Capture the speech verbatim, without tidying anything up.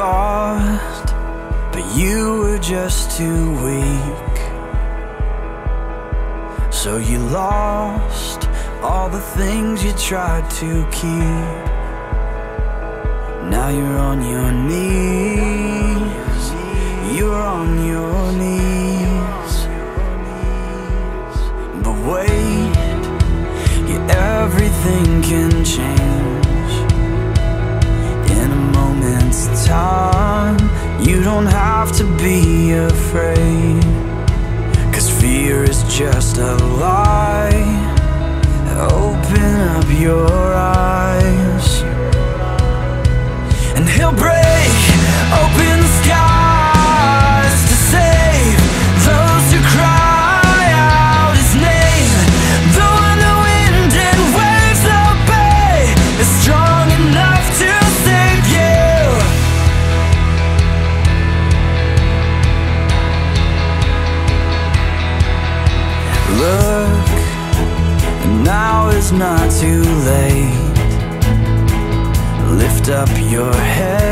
lost, but you were just too weak. So you lost all the things you tried to keep. Now you're on your knees. You're on your knees. But wait, yeah, everything can change in a moment's time. You don't have to be afraid, 'cause fear is just a lie. Open up your eyes, and he'll break open the skies to save those who cry out his name. The one the wind and waves obey is strong enough to save you. Look, now is not too late. Lift up your head.